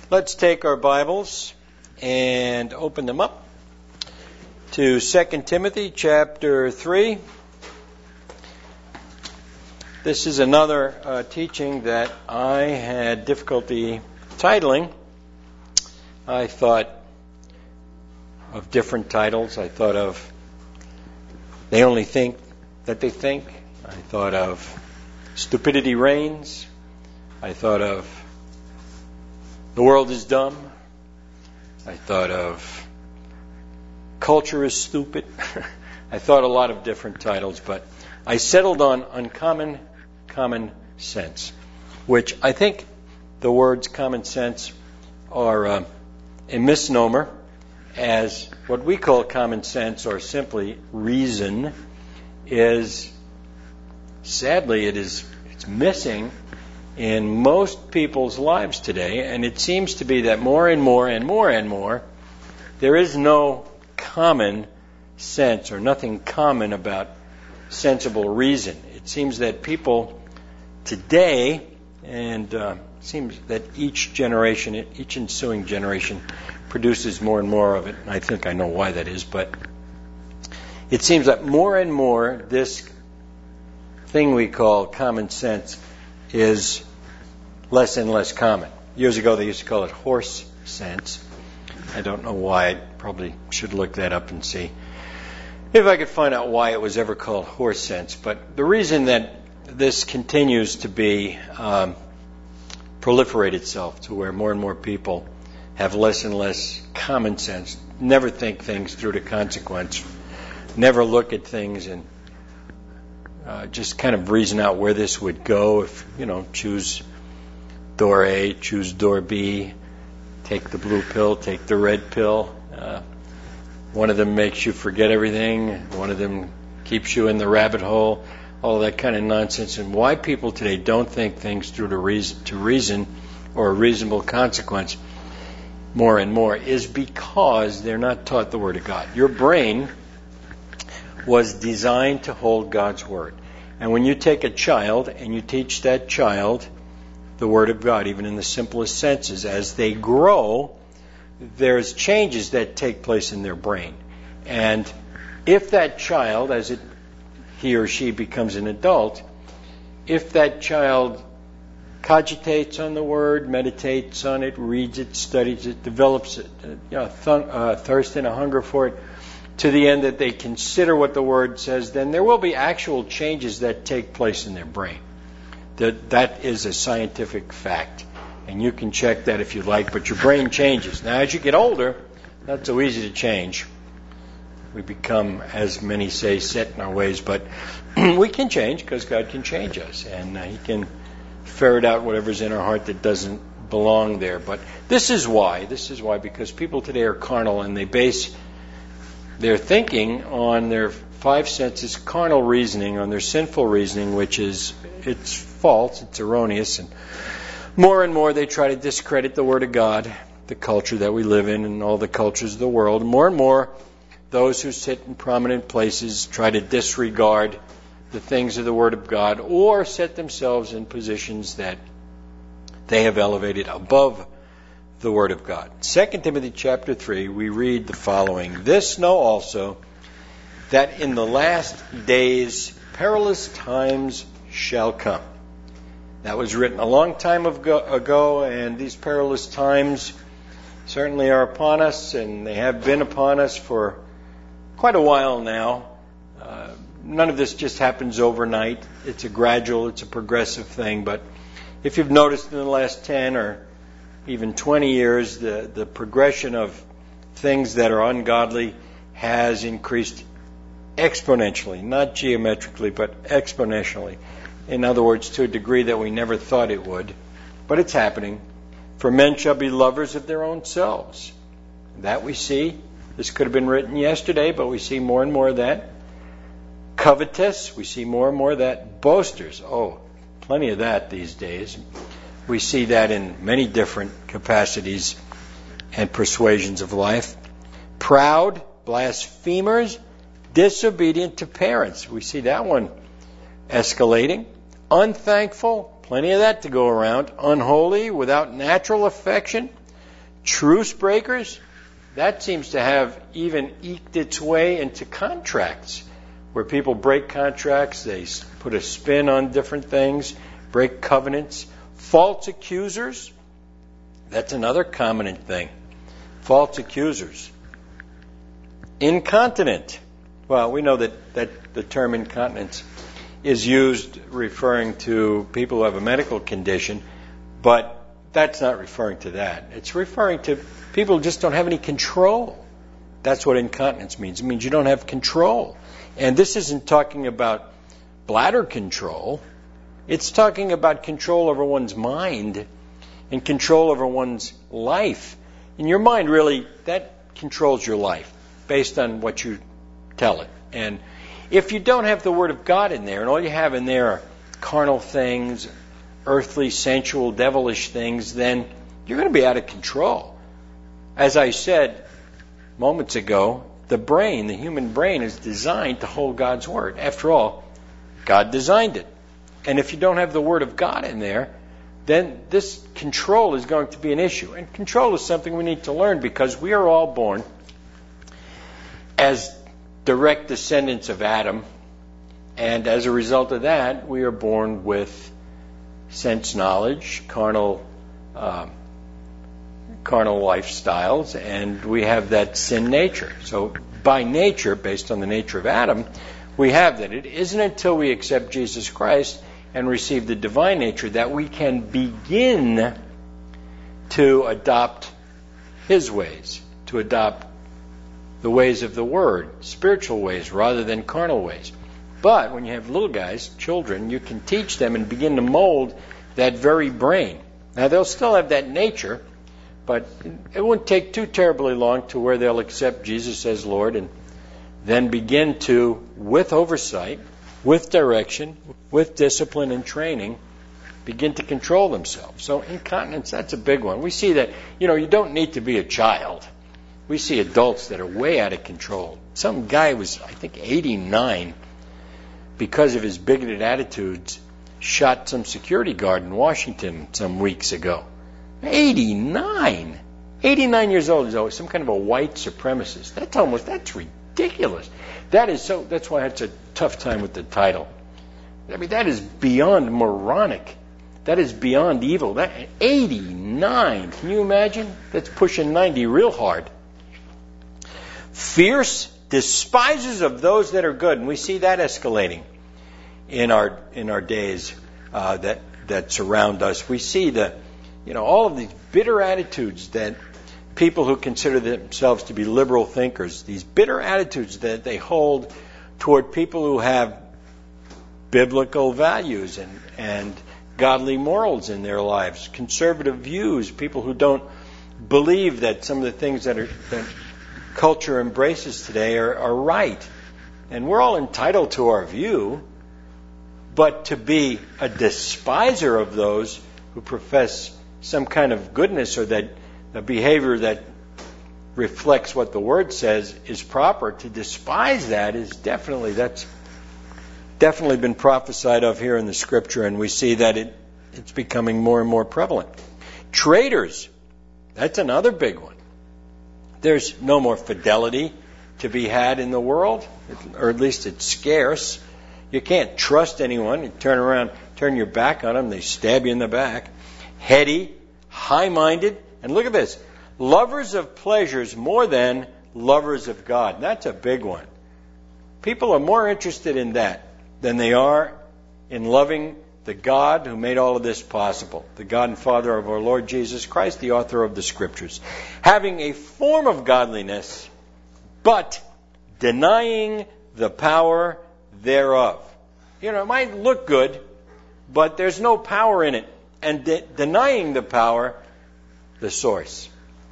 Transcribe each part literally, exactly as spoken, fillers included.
Let's take our Bibles and open them up to Second Timothy chapter three. This is another uh, teaching that I had difficulty titling. I thought of different titles. I thought of They Only Think That They Think. I thought of Stupidity Reigns. I thought of The World is Dumb. I thought of Culture is Stupid. I thought a lot of different titles, but I settled on Uncommon Common Sense, which I think the words common sense are uh, a misnomer, as what we call common sense, or simply reason, is sadly it is it's missing in most people's lives today, and it seems to be that more and more and more and more there is no common sense or nothing common about sensible reason. It seems that people today, and uh, it seems that each generation, each ensuing generation produces more and more of it, and I think I know why that is, but it seems that more and more this thing we call common sense is less and less common. Years ago they used to call it horse sense. I don't know why. I probably should look that up and see if I could find out why it was ever called horse sense. But the reason that this continues to be um, proliferate itself to where more and more people have less and less common sense, never think things through to consequence, never look at things and uh, just kind of reason out where this would go. If, you know, choose door A, choose door B, take the blue pill, take the red pill. Uh, one of them makes you forget everything. One of them keeps you in the rabbit hole. All that kind of nonsense. And why people today don't think things through to reason, to reason or a reasonable consequence more and more is because they're not taught the Word of God. Your brain was designed to hold God's Word. And when you take a child and you teach that child the Word of God, even in the simplest senses, as they grow, there's changes that take place in their brain. And if that child, as it he or she becomes an adult, if that child cogitates on the Word, meditates on it, reads it, studies it, develops it, uh, you know, th- uh, thirst and a hunger for it, to the end that they consider what the Word says, then there will be actual changes that take place in their brain. That that is a scientific fact. And you can check that if you like, but your brain changes. Now, as you get older, not so easy to change. We become, as many say, set in our ways, but we can change because God can change us, and uh, He can ferret out whatever's in our heart that doesn't belong there. But this is why. This is why, because people today are carnal, and they base their thinking on their five senses, carnal reasoning, on their sinful reasoning, which is, it's false, it's erroneous, and more and more they try to discredit the Word of God, the culture that we live in, and all the cultures of the world. More and more those who sit in prominent places try to disregard the things of the Word of God or set themselves in positions that they have elevated above the Word of God. Second Timothy chapter three, we read the following: This know also, that in the last days perilous times shall come. That was written a long time ago, and these perilous times certainly are upon us, and they have been upon us for quite a while now. Uh, none of this just happens overnight. It's a gradual, it's a progressive thing. But if you've noticed in the last ten or even twenty years, the, the progression of things that are ungodly has increased exponentially, not geometrically, but exponentially. In other words, to a degree that we never thought it would. But it's happening. For men shall be lovers of their own selves. That we see. This could have been written yesterday, but we see more and more of that. Covetous, we see more and more of that. Boasters, oh, plenty of that these days. We see that in many different capacities and persuasions of life. Proud, blasphemers, disobedient to parents. We see that one escalating. Unthankful, plenty of that to go around. Unholy, without natural affection. Truce breakers, that seems to have even eked its way into contracts, where people break contracts, they put a spin on different things, break covenants. False accusers, that's another common thing. False accusers. Incontinent. Well, we know that, that the term incontinence is used referring to people who have a medical condition, but that's not referring to that. It's referring to people who just don't have any control. That's what incontinence means. It means you don't have control. And this isn't talking about bladder control. It's talking about control over one's mind and control over one's life. And your mind, really, that controls your life based on what you tell it. And if you don't have the Word of God in there, and all you have in there are carnal things, earthly, sensual, devilish things, then you're going to be out of control. As I said moments ago, the brain, the human brain, is designed to hold God's Word. After all, God designed it. And if you don't have the Word of God in there, then this control is going to be an issue. And control is something we need to learn, because we are all born as direct descendants of Adam. And as a result of that, we are born with sense knowledge, carnal um, carnal lifestyles, and we have that sin nature. So by nature, based on the nature of Adam, we have that. It isn't until we accept Jesus Christ and receive the divine nature that we can begin to adopt His ways, to adopt the ways of the Word, spiritual ways rather than carnal ways. But when you have little guys, children, you can teach them and begin to mold that very brain. Now, they'll still have that nature, but it won't take too terribly long to where they'll accept Jesus as Lord and then begin to, with oversight, with direction, with discipline and training, begin to control themselves. So incontinence, that's a big one. We see that, you know, you don't need to be a child. We see adults that are way out of control. Some guy was, I think, eighty-nine, because of his bigoted attitudes, shot some security guard in Washington some weeks ago. eighty-nine! eighty-nine years old is always some kind of a white supremacist. That's almost, that's ridiculous. That is so, that's why I had such a tough time with the title. I mean, that is beyond moronic. That is beyond evil. That eighty-nine, can you imagine? That's pushing ninety real hard. Fierce, despisers of those that are good. And we see that escalating in our in our days uh, that that surround us. We see the, you know, all of these bitter attitudes that people who consider themselves to be liberal thinkers, these bitter attitudes that they hold toward people who have biblical values and, and godly morals in their lives, conservative views, people who don't believe that some of the things that are that culture embraces today are, are right. And we're all entitled to our view, but to be a despiser of those who profess some kind of goodness or that the behavior that reflects what the Word says is proper, to despise that is definitely, that's definitely been prophesied of here in the Scripture, and we see that it, it's becoming more and more prevalent. Traitors, that's another big one. There's no more fidelity to be had in the world, or at least it's scarce. You can't trust anyone. You turn around, turn your back on them, they stab you in the back. Heady, high-minded, and look at this, lovers of pleasures more than lovers of God. That's a big one. People are more interested in that than they are in loving the God who made all of this possible, the God and Father of our Lord Jesus Christ, the author of the Scriptures. Having a form of godliness, but denying the power thereof. You know, it might look good, but there's no power in it. And de- denying the power, the source.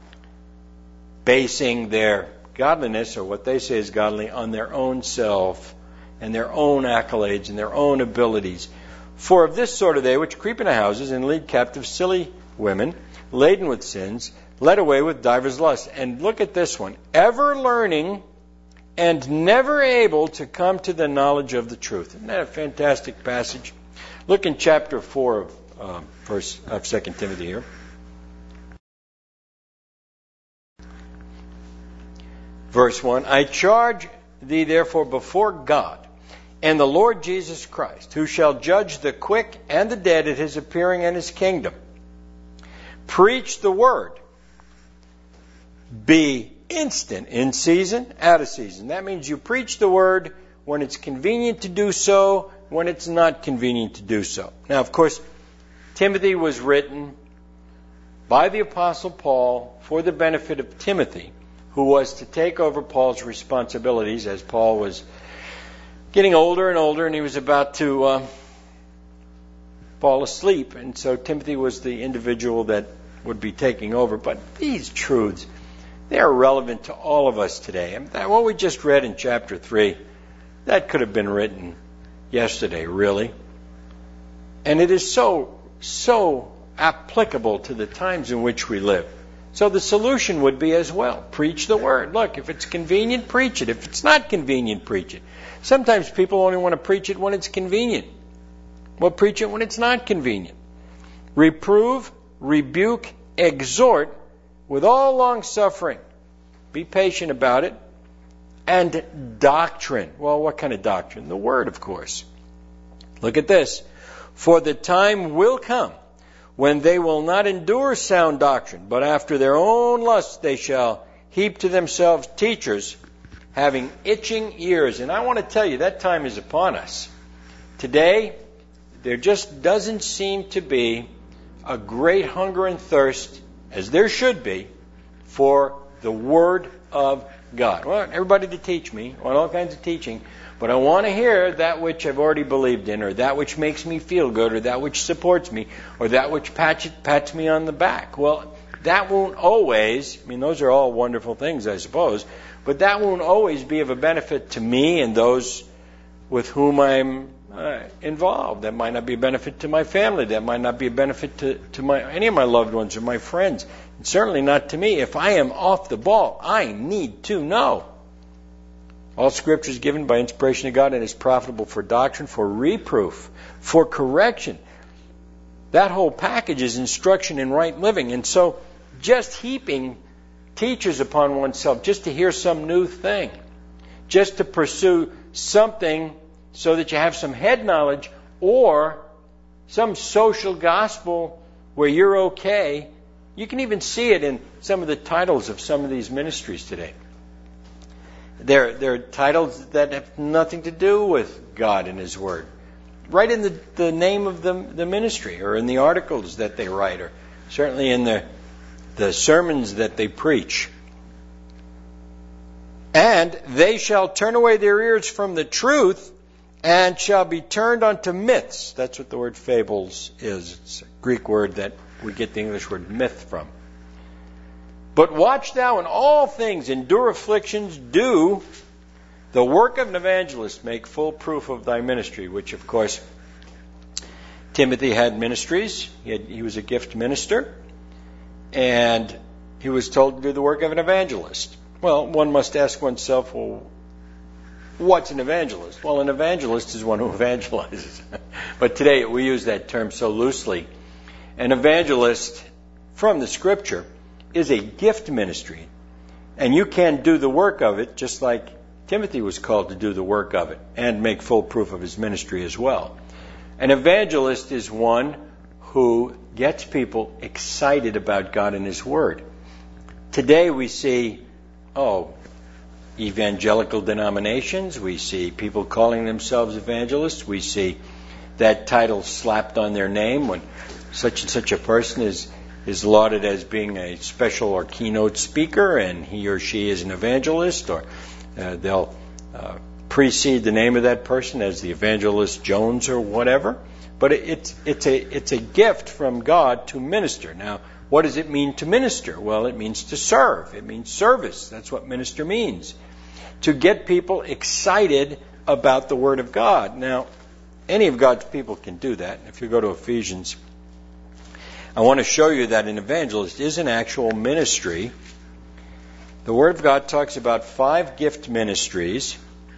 Basing their godliness, or what they say is godly, on their own self and their own accolades and their own abilities. For of this sort are they which creep into houses and lead captive silly women, laden with sins, led away with divers lusts. And look at this one. Ever learning and never able to come to the knowledge of the truth. Isn't that a fantastic passage? Look in chapter four of, uh, first, of Second Timothy here. Verse one, I charge thee therefore before God and the Lord Jesus Christ, who shall judge the quick and the dead at his appearing and his kingdom. Preach the word. Be instant in season, out of season. That means you preach the word when it's convenient to do so, when it's not convenient to do so. Now, of course, Timothy was written by the Apostle Paul for the benefit of Timothy, who was to take over Paul's responsibilities as Paul was getting older and older, and he was about to uh, fall asleep. And so Timothy was the individual that would be taking over. But these truths, they are relevant to all of us today. And that, what we just read in chapter three, that could have been written yesterday, really. And it is so, so applicable to the times in which we live. So the solution would be as well. Preach the word. Look, if it's convenient, preach it. If it's not convenient, preach it. Sometimes people only want to preach it when it's convenient. Well, preach it when it's not convenient. Reprove, rebuke, exhort with all long suffering. Be patient about it. And doctrine. Well, what kind of doctrine? The word, of course. Look at this. For the time will come when they will not endure sound doctrine, but after their own lusts they shall heap to themselves teachers having itching ears. And I want to tell you, that time is upon us. Today, there just doesn't seem to be a great hunger and thirst, as there should be, for the Word of God. I want everybody to teach me. I want all kinds of teaching. But I want to hear that which I've already believed in, or that which makes me feel good, or that which supports me, or that which pats, pats me on the back. Well, that won't always, I mean, those are all wonderful things, I suppose, but that won't always be of a benefit to me and those with whom I'm uh, involved. That might not be a benefit to my family. That might not be a benefit to, to my any of my loved ones or my friends. And certainly not to me. If I am off the ball, I need to know. All Scripture is given by inspiration of God and is profitable for doctrine, for reproof, for correction. That whole package is instruction in right living. And so just heaping teachers upon oneself, just to hear some new thing, just to pursue something so that you have some head knowledge or some social gospel where you're okay. You can even see it in some of the titles of some of these ministries today. They're, they're titles that have nothing to do with God and His Word. Right in the, the name of the, the ministry, or in the articles that they write, or certainly in the, the sermons that they preach. And they shall turn away their ears from the truth and shall be turned unto myths. That's what the word fables is. It's a Greek word that we get the English word myth from. But watch thou in all things, endure afflictions, do the work of an evangelist, make full proof of thy ministry, which, of course, Timothy had ministries. He, had, he was a gift minister, and he was told to do the work of an evangelist. Well, one must ask oneself, well, what's an evangelist? Well, an evangelist is one who evangelizes. But today we use that term so loosely. An evangelist, from the Scripture, is a gift ministry. And you can do the work of it just like Timothy was called to do the work of it and make full proof of his ministry as well. An evangelist is one who gets people excited about God and His Word. Today we see, oh, evangelical denominations. We see people calling themselves evangelists. We see that title slapped on their name when such and such a person is is lauded as being a special or keynote speaker, and he or she is an evangelist, or uh, they'll uh, precede the name of that person as the evangelist Jones or whatever. But it, it's it's a it's a gift from God to minister. Now, what does it mean to minister? Well, it means to serve. It means service. That's what minister means. To get people excited about the Word of God. Now, any of God's people can do that. If you go to Ephesians, I want to show you that an evangelist is an actual ministry. The Word of God talks about five gift ministries.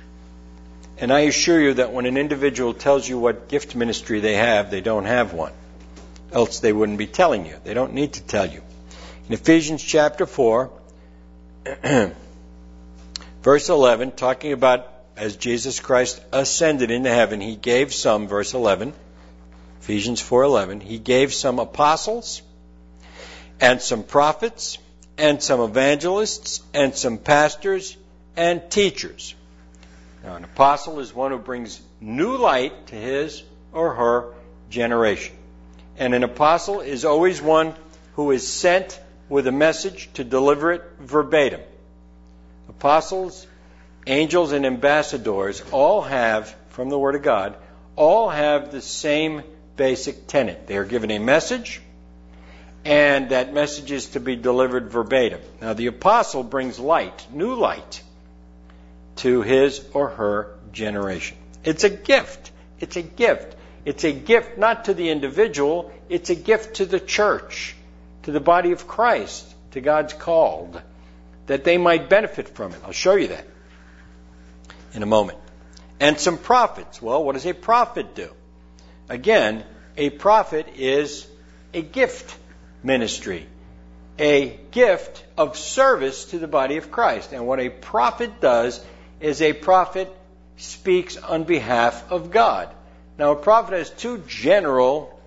And I assure you that when an individual tells you what gift ministry they have, they don't have one. Else they wouldn't be telling you. They don't need to tell you. In Ephesians chapter four, Verse eleven, talking about as Jesus Christ ascended into heaven, he gave some, verse eleven, Ephesians four eleven, he gave some apostles and some prophets and some evangelists and some pastors and teachers. Now, an apostle is one who brings new light to his or her generation. And an apostle is always one who is sent with a message to deliver it verbatim. Apostles, angels, and ambassadors all have, from the Word of God, all have the same basic tenet. They are given a message, and that message is to be delivered verbatim. Now, the apostle brings light, new light, to his or her generation. It's a gift. It's a gift. It's a gift not to the individual, it's a gift to the church, to the body of Christ, to God's called, that they might benefit from it. I'll show you that in a moment. And some prophets. Well, what does a prophet do? Again, a prophet is a gift ministry, a gift of service to the body of Christ. And what a prophet does is a prophet speaks on behalf of God. Now, a prophet has two general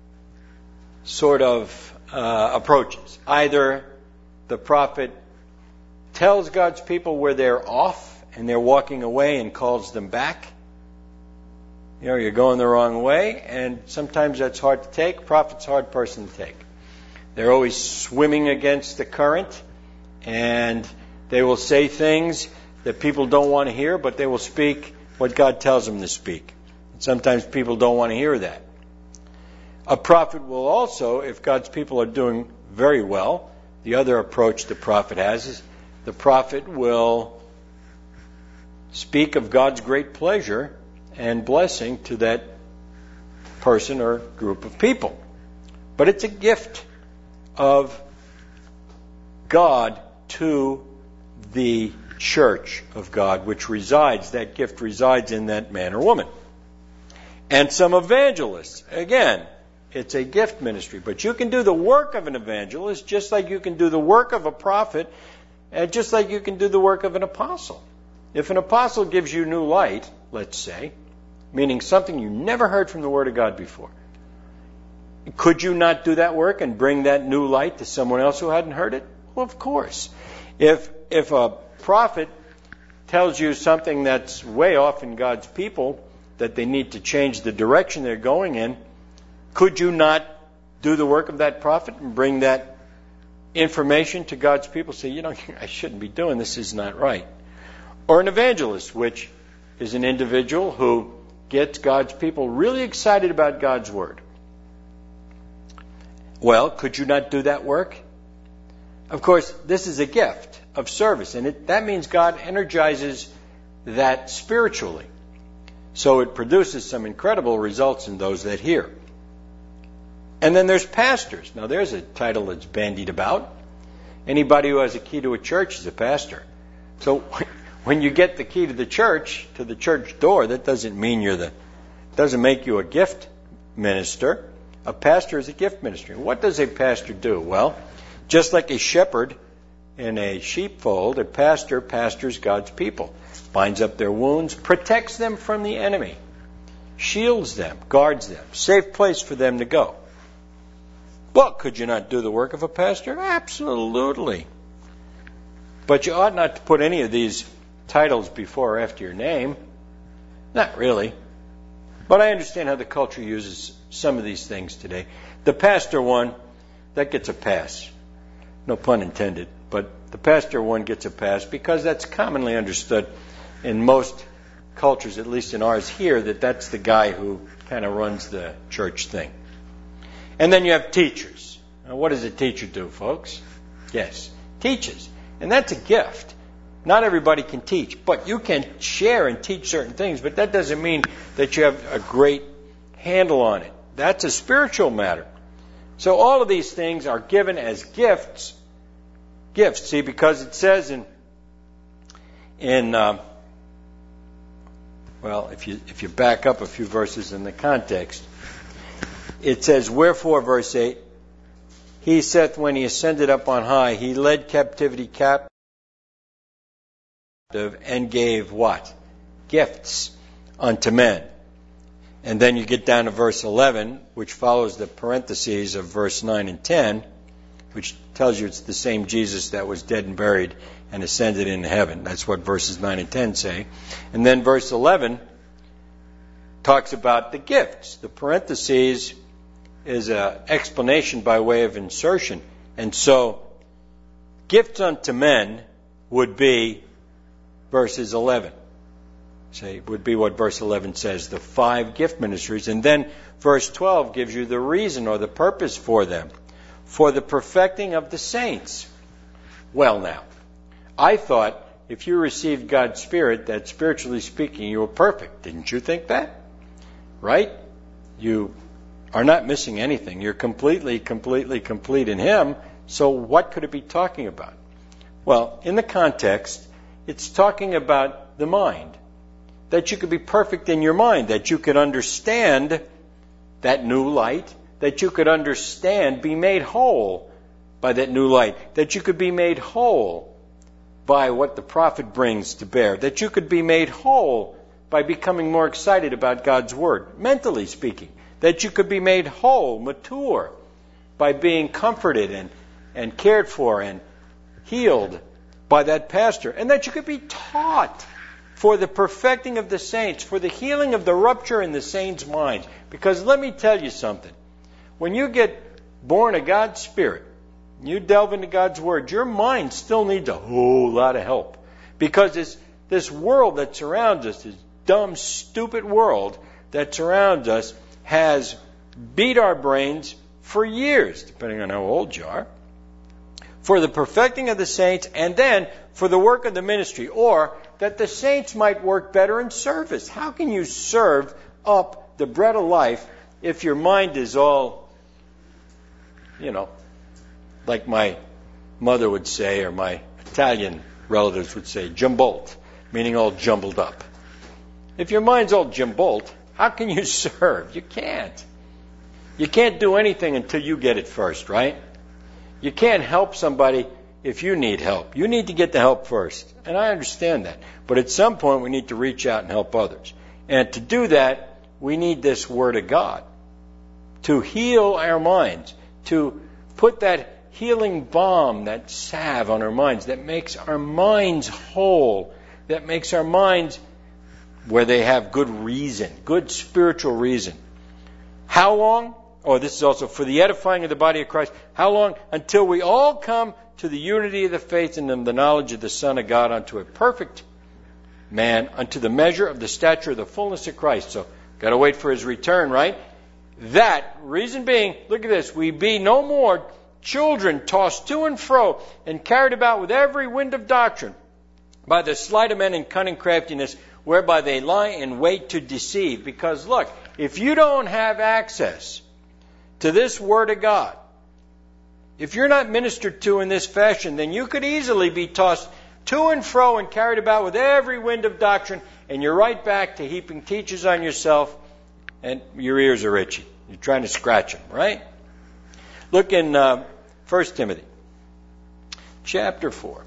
sort of uh, approaches. Either the prophet tells God's people where they're off and they're walking away and calls them back. You know, you're going the wrong way, and sometimes that's hard to take. Prophet's a hard person to take. They're always swimming against the current, and they will say things that people don't want to hear, but they will speak what God tells them to speak. Sometimes people don't want to hear that. A prophet will also, if God's people are doing very well, the other approach the prophet has is the prophet will speak of God's great pleasure and blessing to that person or group of people. But it's a gift of God to the church of God, which resides, that gift resides in that man or woman. And some evangelists. Again, it's a gift ministry. But you can do the work of an evangelist just like you can do the work of a prophet and just like you can do the work of an apostle. If an apostle gives you new light, let's say, meaning something you never heard from the Word of God before, could you not do that work and bring that new light to someone else who hadn't heard it? Well, of course. If, if a prophet tells you something that's way off in God's people, that they need to change the direction they're going in, could you not do the work of that prophet and bring that information to God's people? Say, you know, I shouldn't be doing this, this is not right. Or an evangelist, which is an individual who gets God's people really excited about God's Word. Well, could you not do that work? Of course, this is a gift of service, and it, that means God energizes that spiritually. So it produces some incredible results in those that hear. And then there's pastors. Now there's a title that's bandied about. Anybody who has a key to a church is a pastor. So when you get the key to the church, to the church door, that doesn't mean you're the, doesn't make you a gift minister. A pastor is a gift ministry. What does a pastor do? Well, just like a shepherd in a sheepfold, a pastor pastors God's people. Binds up their wounds, protects them from the enemy, shields them, guards them, safe place for them to go. Well, could you not do the work of a pastor? Absolutely. But you ought not to put any of these titles before or after your name. Not really. But I understand how the culture uses some of these things today. The pastor one, that gets a pass. No pun intended. But the pastor one gets a pass because that's commonly understood in most cultures, at least in ours here, that that's the guy who kind of runs the church thing. And then you have teachers. Now, what does a teacher do, folks? Yes, teaches. And that's a gift. Not everybody can teach, but you can share and teach certain things, but that doesn't mean that you have a great handle on it. That's a spiritual matter. So all of these things are given as gifts. Gifts, see, because it says in, in uh, well, if you if you back up a few verses in the context, it says, wherefore, verse eight, he saith when he ascended up on high, he led captivity captive and gave what? Gifts unto men. And then you get down to verse eleven, which follows the parentheses of verse nine and ten, which tells you it's the same Jesus that was dead and buried and ascended into heaven. That's what verses nine and ten say. And then verse eleven talks about the gifts. The parentheses is an explanation by way of insertion. And so, gifts unto men would be verses eleven. Say, would be what verse eleven says, the five gift ministries. And then verse twelve gives you the reason or the purpose for them. For the perfecting of the saints. Well now, I thought if you received God's Spirit, that spiritually speaking, you were perfect. Didn't you think that? Right? You are not missing anything. You're completely, completely complete in Him. So what could it be talking about? Well, in the context, it's talking about the mind. That you could be perfect in your mind. That you could understand that new light. That you could understand, be made whole by that new light. That you could be made whole by what the prophet brings to bear. That you could be made whole by becoming more excited about God's Word, mentally speaking. That you could be made whole, mature, by being comforted and, and cared for and healed by that pastor. And that you could be taught for the perfecting of the saints, for the healing of the rupture in the saints' minds. Because let me tell you something. When you get born of God's Spirit, you delve into God's Word, your mind still needs a whole lot of help. Because this, this world that surrounds us, this dumb, stupid world that surrounds us, has beat our brains for years, depending on how old you are, for the perfecting of the saints, and then for the work of the ministry, or that the saints might work better in service. How can you serve up the bread of life if your mind is all, you know, like my mother would say, or my Italian relatives would say, jumbolt, meaning all jumbled up. If your mind's all jumbolt, how can you serve? You can't. You can't do anything until you get it first, right? You can't help somebody if you need help. You need to get the help first. And I understand that. But at some point, we need to reach out and help others. And to do that, we need this Word of God to heal our minds, to put that healing balm, that salve on our minds that makes our minds whole, that makes our minds where they have good reason, good spiritual reason. How long? Oh, this is also for the edifying of the body of Christ. How long? Until we all come to the unity of the faith and in the knowledge of the Son of God, unto a perfect man, unto the measure of the stature of the fullness of Christ. So, got to wait for His return, right? That, reason being, look at this, we be no more children tossed to and fro and carried about with every wind of doctrine by the sleight of men and cunning craftiness, whereby they lie in wait to deceive. Because look, if you don't have access to this Word of God, if you're not ministered to in this fashion, then you could easily be tossed to and fro and carried about with every wind of doctrine, and you're right back to heaping teachers on yourself, and your ears are itchy. You're trying to scratch them, right? Look in uh, First Timothy, chapter four.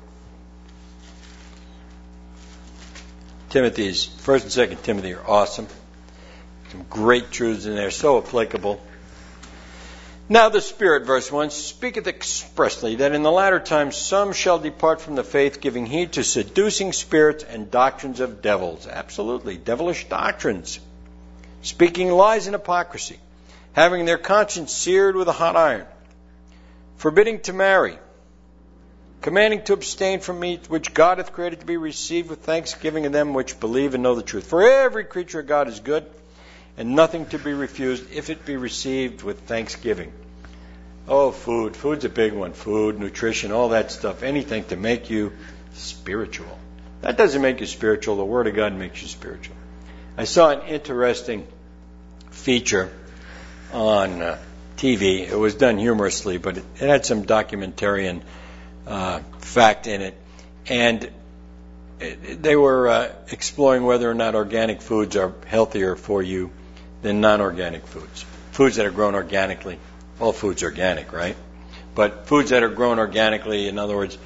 Timothy's, First and Second Timothy are awesome. Some great truths in there, so applicable. Now the Spirit, verse one, speaketh expressly that in the latter times some shall depart from the faith, giving heed to seducing spirits and doctrines of devils. Absolutely, devilish doctrines. Speaking lies and hypocrisy, having their conscience seared with a hot iron, forbidding to marry, commanding to abstain from meat which God hath created to be received with thanksgiving of them which believe and know the truth. For every creature of God is good, and nothing to be refused if it be received with thanksgiving. Oh, food. Food's a big one. Food, nutrition, all that stuff. Anything to make you spiritual. That doesn't make you spiritual. The Word of God makes you spiritual. I saw an interesting feature on uh, T V. It was done humorously, but it, it had some documentarian uh, fact in it. And it, they were uh, exploring whether or not organic foods are healthier for you than non-organic foods. Foods that are grown organically. All food's organic, right? But foods that are grown organically, in other words,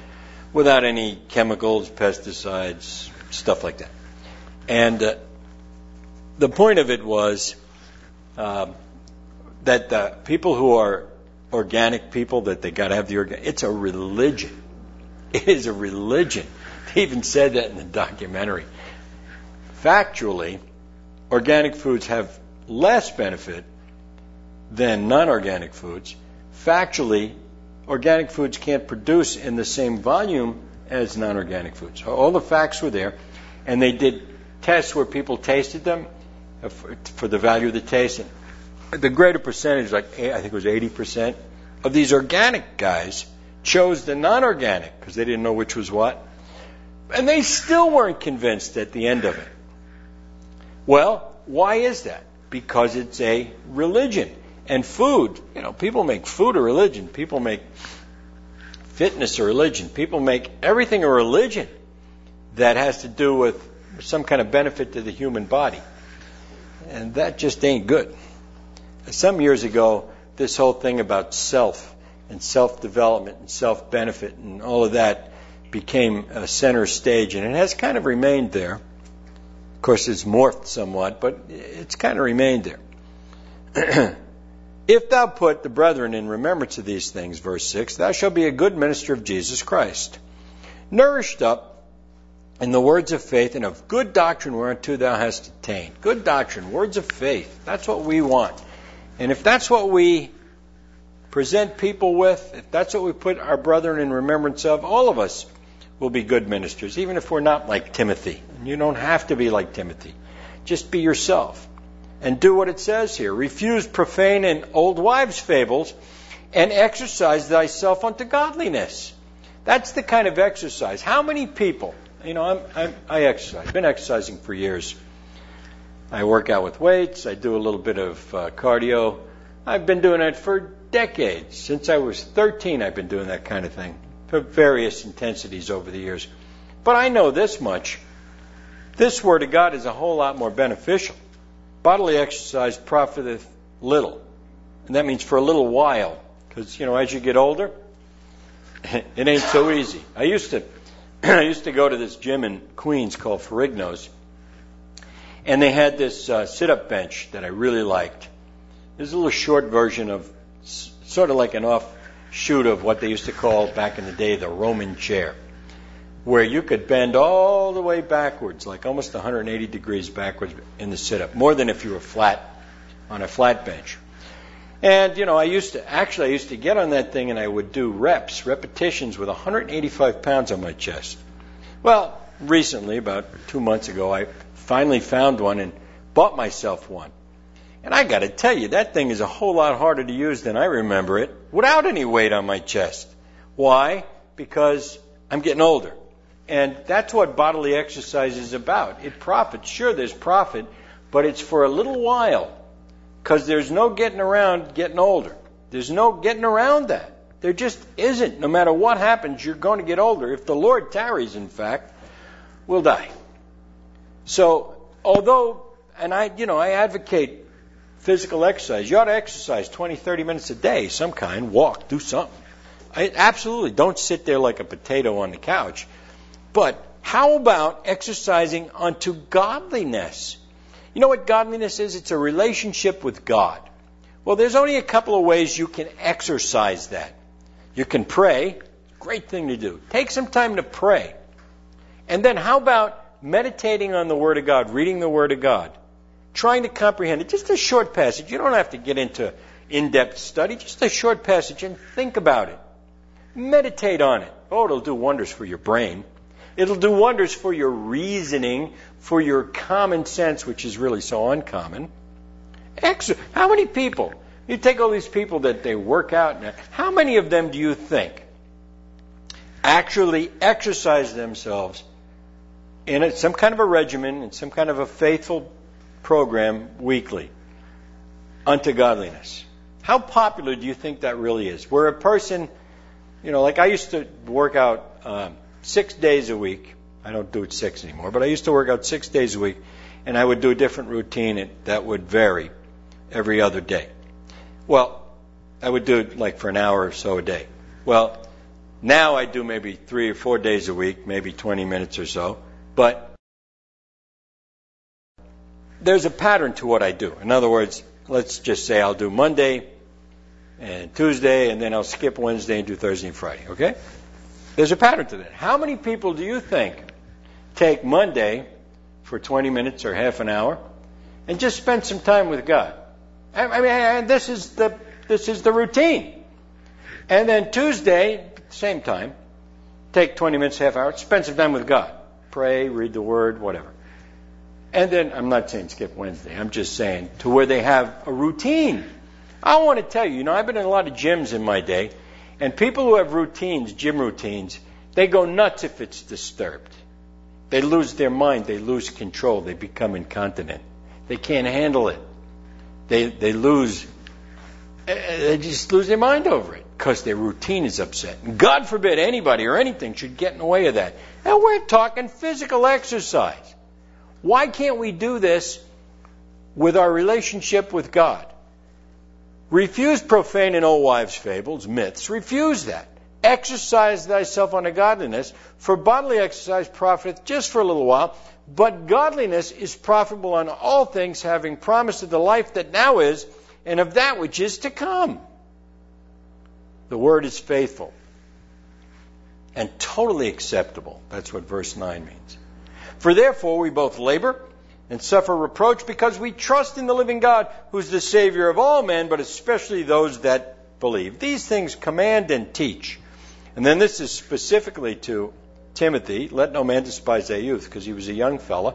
without any chemicals, pesticides, stuff like that. And uh, the point of it was uh, that the people who are organic people, that they got to have the organic, it's a religion. It is a religion. They even said that in the documentary. Factually, organic foods have less benefit than non-organic foods. Factually, organic foods can't produce in the same volume as non-organic foods. All the facts were there, and they did tests where people tasted them for the value of the taste. And the greater percentage, like I think it was eighty percent, of these organic guys chose the non-organic because they didn't know which was what. And they still weren't convinced at the end of it. Well, why is that? Because it's a religion. And food, you know, people make food a religion. People make fitness a religion. People make everything a religion that has to do with some kind of benefit to the human body. And that just ain't good. Some years ago, this whole thing about self and self-development and self-benefit and all of that became a center stage, and it has kind of remained there. Of course, it's morphed somewhat, but it's kind of remained there. If thou put the brethren in remembrance of these things, verse six, thou shalt be a good minister of Jesus Christ, nourished up in the words of faith and of good doctrine whereunto thou hast attained. Good doctrine, words of faith. That's what we want. And if that's what we present people with, if that's what we put our brethren in remembrance of, all of us will be good ministers, even if we're not like Timothy. And you don't have to be like Timothy. Just be yourself. And do what it says here. Refuse profane and old wives' fables, and exercise thyself unto godliness. That's the kind of exercise. How many people, you know, I'm, I'm, I exercise. I've been exercising for years. I work out with weights. I do a little bit of uh, cardio. I've been doing it for decades. Since I was thirteen, I've been doing that kind of thing for various intensities over the years. But I know this much. This Word of God is a whole lot more beneficial. Bodily exercise profiteth little. And that means for a little while. Because, you know, as you get older, it ain't so easy. I used to I used to go to this gym in Queens called Ferrigno's. And they had this uh, sit-up bench that I really liked. There's a little short version of s- sort of like an offshoot of what they used to call back in the day the Roman chair, where you could bend all the way backwards, like almost one hundred eighty degrees backwards in the sit-up, more than if you were flat on a flat bench. And, you know, I used to, actually I used to get on that thing and I would do reps, repetitions with one hundred eighty-five pounds on my chest. Well, recently, about two months ago, I finally found one and bought myself one. And I got to tell you, that thing is a whole lot harder to use than I remember it without any weight on my chest. Why? Because I'm getting older. And that's what bodily exercise is about. It profits. Sure, there's profit, but it's for a little while. Because there's no getting around getting older. There's no getting around that. There just isn't. No matter what happens, you're going to get older. If the Lord tarries, in fact, we'll die. So, although, and I, you know, I advocate physical exercise. You ought to exercise twenty, thirty minutes a day, some kind. Walk, do something. I, absolutely, don't sit there like a potato on the couch. But how about exercising unto godliness? You know what godliness is? It's a relationship with God. Well, there's only a couple of ways you can exercise that. You can pray. Great thing to do. Take some time to pray. And then how about meditating on the Word of God, reading the Word of God, trying to comprehend it. Just a short passage. You don't have to get into in-depth study. Just a short passage and think about it. Meditate on it. Oh, it'll do wonders for your brain. It'll do wonders for your reasoning, for your common sense, which is really so uncommon. Ex- how many people, you take all these people that they work out, how many of them do you think actually exercise themselves in a, some kind of a regimen, in some kind of a faithful program weekly unto godliness? How popular do you think that really is? Where a person, you know, like I used to work out um, six days a week. I don't do it six anymore, but I used to work out six days a week, and I would do a different routine that would vary every other day. Well, I would do it like for an hour or so a day. Well, Now I do maybe three or four days a week, maybe twenty minutes or so. But there's a pattern to what I do. In other words, let's just say I'll do Monday and Tuesday, and then I'll skip Wednesday and do Thursday and Friday, okay? There's a pattern to that. How many people do you think take Monday for twenty minutes or half an hour and just spend some time with God? I mean, this is the this is the routine. And then Tuesday, same time, take twenty minutes, half hour, spend some time with God. Pray, read the Word, whatever. And then, I'm not saying skip Wednesday, I'm just saying to where they have a routine. I want to tell you, you know, I've been in a lot of gyms in my day, and people who have routines, gym routines, they go nuts if it's disturbed. They lose their mind, they lose control, they become incontinent. They can't handle it. They they lose, they just lose their mind over it because their routine is upset. And God forbid anybody or anything should get in the way of that. And we're talking physical exercise. Why can't we do this with our relationship with God? Refuse profane and old wives' fables, myths. Refuse that. Exercise thyself unto godliness, for bodily exercise profiteth just for a little while, but godliness is profitable on all things, having promised of the life that now is, and of that which is to come. The word is faithful and totally acceptable. That's what verse nine means. For therefore we both labor and suffer reproach, because we trust in the living God, who's the Savior of all men, but especially those that believe. These things command and teach. And then this is specifically to Timothy. Let no man despise thy youth, because he was a young fella.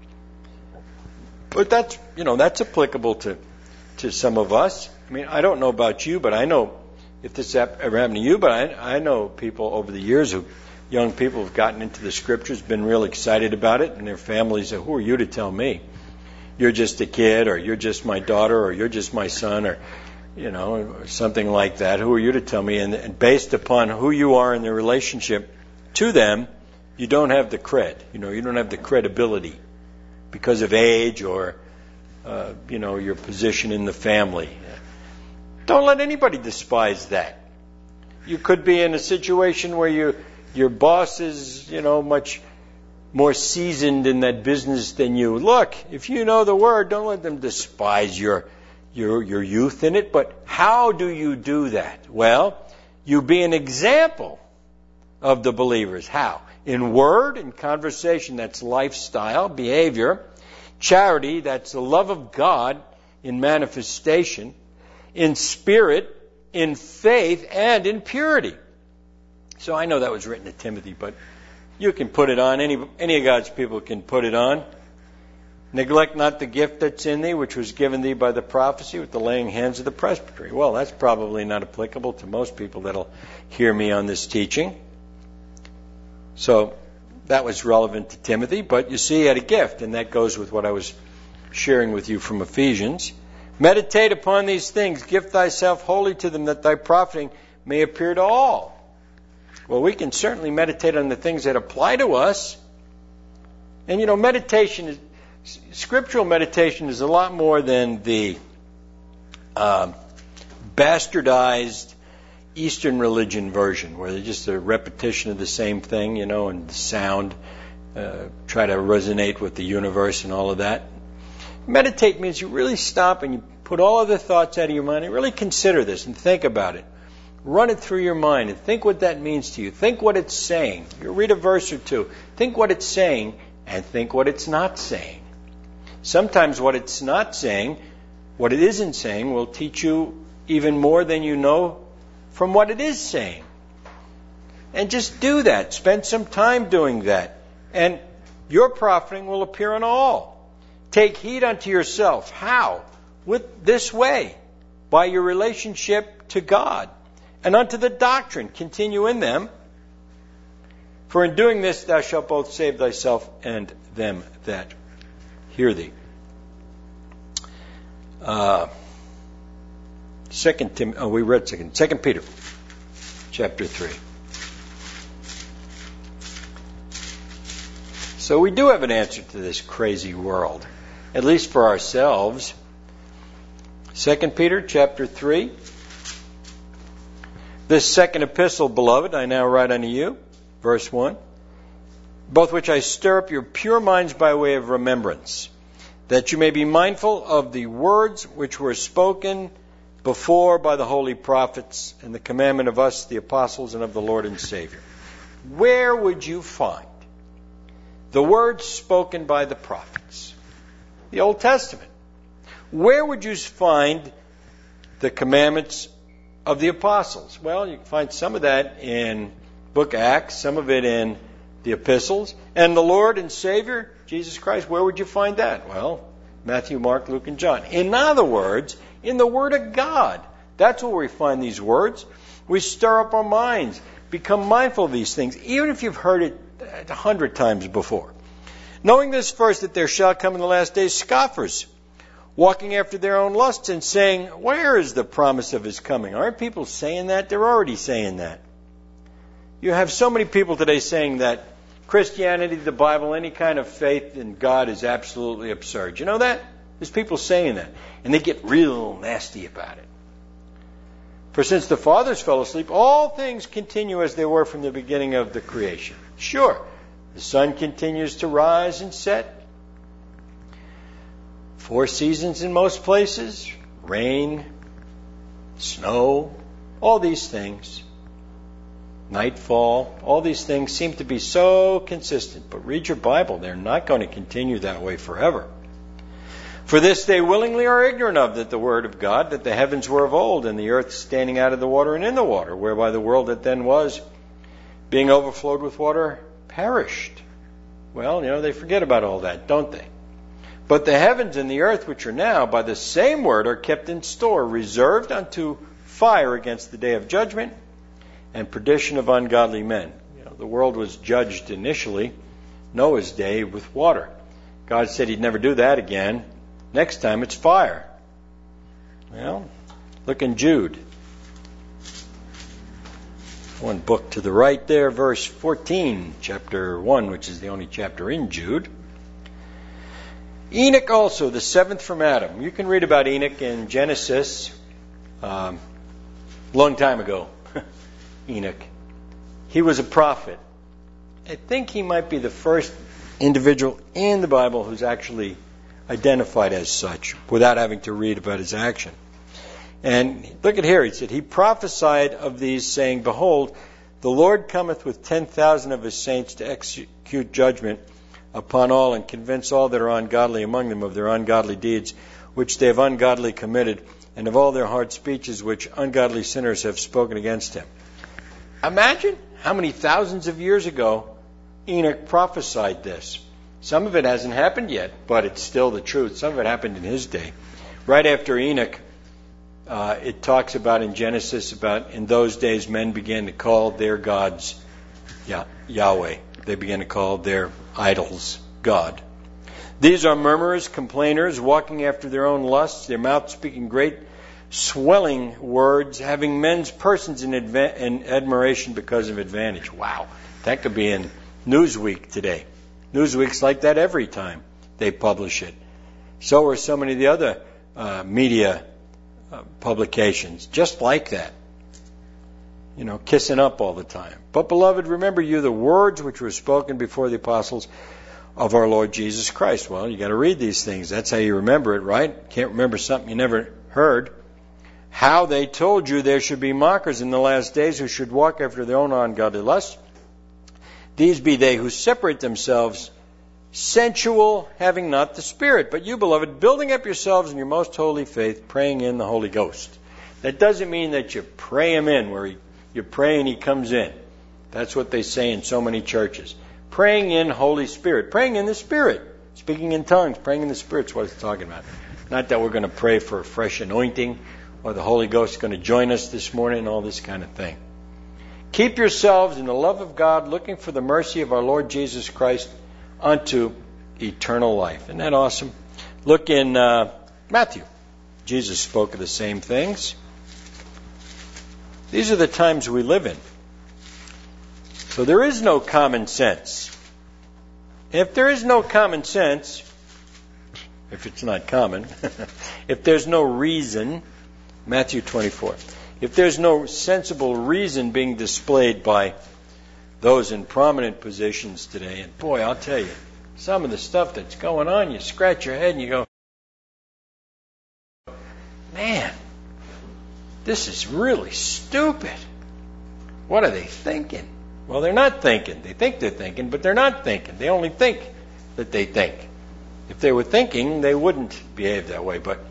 But that's, you know, that's applicable to, to some of us. I mean, I don't know about you, but I know if this ever happened to you, but I, I know people over the years who, young people who've gotten into the Scriptures, been real excited about it, and their families say, who are you to tell me? You're just a kid, or you're just my daughter, or you're just my son, or, you know, or something like that. Who are you to tell me? And, and based upon who you are in the relationship to them, you don't have the cred. You know, you don't have the credibility because of age or, uh, you know, your position in the family. Don't let anybody despise that. You could be in a situation where you your boss is, you know, much more seasoned in that business than you. Look, if you know the Word, don't let them despise your your your youth in it. But how do you do that? Well, you be an example of the believers. How? In word, in conversation, that's lifestyle, behavior. Charity, that's the love of God in manifestation. In spirit, in faith, and in purity. So I know that was written to Timothy, but you can put it on. Any, any of God's people can put it on. Neglect not the gift that's in thee, which was given thee by the prophecy with the laying hands of the presbytery. Well, that's probably not applicable to most people that'll hear me on this teaching. So that was relevant to Timothy, but you see he had a gift, and that goes with what I was sharing with you from Ephesians. Meditate upon these things, give thyself wholly to them, that thy profiting may appear to all. Well, we can certainly meditate on the things that apply to us. And, you know, meditation, is, scriptural meditation is a lot more than the uh, bastardized Eastern religion version, where they're just a repetition of the same thing, you know, and the sound, uh, try to resonate with the universe and all of that. Meditate means you really stop and you put all of the thoughts out of your mind and really consider this and think about it. Run it through your mind and think what that means to you. Think what it's saying. You read a verse or two. Think what it's saying and think what it's not saying. Sometimes what it's not saying, what it isn't saying, will teach you even more than you know from what it is saying. And just do that. Spend some time doing that. And your profiting will appear on all. Take heed unto yourself. How? With this way. By your relationship to God. And unto the doctrine. Continue in them. For in doing this thou shalt both save thyself and them that hear thee. Uh, second Tim. Oh, we read second. Second Peter, chapter three. So we do have an answer to this crazy world, at least for ourselves. Second Peter, chapter three. This second epistle, beloved, I now write unto you, verse one, both which I stir up your pure minds by way of remembrance, that you may be mindful of the words which were spoken before by the holy prophets, and the commandment of us, the apostles, and of the Lord and Savior. Where would you find the words spoken by the prophets? The Old Testament. Where would you find the commandments of the apostles? Well, you can find some of that in book Acts, some of it in the epistles. And the Lord and Savior, Jesus Christ, where would you find that? Well, Matthew, Mark, Luke, and John. In other words, in the Word of God. That's where we find these words. We stir up our minds, become mindful of these things, even if you've heard it a hundred times before. Knowing this first, that there shall come in the last days scoffers, walking after their own lusts and saying, where is the promise of his coming? Aren't people saying that? They're already saying that. You have so many people today saying that Christianity, the Bible, any kind of faith in God is absolutely absurd. You know that? There's people saying that. And they get real nasty about it. For since the fathers fell asleep, all things continue as they were from the beginning of the creation. Sure, the sun continues to rise and set. Four seasons in most places. Rain, snow, all these things. Nightfall, all these things seem to be so consistent. But read your Bible. They're not going to continue that way forever. For this they willingly are ignorant of, that the word of God, that the heavens were of old, and the earth standing out of the water and in the water, whereby the world that then was, being overflowed with water, perished. Well, you know, they forget about all that, don't they? But the heavens and the earth, which are now, by the same word, are kept in store, reserved unto fire against the day of judgment and perdition of ungodly men. You know, the world was judged initially, Noah's day, with water. God said he'd never do that again. Next time it's fire. Well, look in Jude. One book to the right there, verse fourteen, chapter one, which is the only chapter in Jude. Enoch also, the seventh from Adam. You can read about Enoch in Genesis, um, long time ago. Enoch. He was a prophet. I think he might be the first individual in the Bible who's actually identified as such without having to read about his action. And look at here, he said, he prophesied of these, saying, behold, the Lord cometh with ten thousand of his saints to execute judgment upon all and convince all that are ungodly among them of their ungodly deeds, which they have ungodly committed, and of all their hard speeches which ungodly sinners have spoken against him. Imagine how many thousands of years ago Enoch prophesied this. Some of it hasn't happened yet, but it's still the truth. Some of it happened in his day. Right after Enoch, uh, it talks about in Genesis about in those days men began to call their gods Yah- Yahweh. They began to call their idols God. These are murmurers, complainers, walking after their own lusts, their mouth speaking great swelling words, having men's persons in, adva- in admiration because of advantage. Wow, that could be in Newsweek today. Newsweek's like that every time they publish it. So are so many of the other uh, media uh, publications, just like that. You know, kissing up all the time. But, beloved, remember you the words which were spoken before the apostles of our Lord Jesus Christ. Well, you got to read these things. That's how you remember it, right? Can't remember something you never heard. How they told you there should be mockers in the last days who should walk after their own ungodly lusts. These be they who separate themselves, sensual, having not the Spirit. But you, beloved, building up yourselves in your most holy faith, praying in the Holy Ghost. That doesn't mean that you pray him in, where he, you pray and he comes in. That's what they say in so many churches. Praying in Holy Spirit. Praying in the Spirit. Speaking in tongues. Praying in the Spirit is what it's talking about. Not that we're going to pray for a fresh anointing, or the Holy Ghost is going to join us this morning, and all this kind of thing. Keep yourselves in the love of God, looking for the mercy of our Lord Jesus Christ unto eternal life. Isn't that awesome? Look in uh, Matthew. Jesus spoke of the same things. These are the times we live in. So there is no common sense. If there is no common sense, if it's not common, if there's no reason, Matthew twenty-four. if there's no sensible reason being displayed by those in prominent positions today, and boy, I'll tell you, some of the stuff that's going on, you scratch your head and you go, man, this is really stupid. What are they thinking? Well, they're not thinking. They think they're thinking, but they're not thinking. They only think that they think. If they were thinking, they wouldn't behave that way. But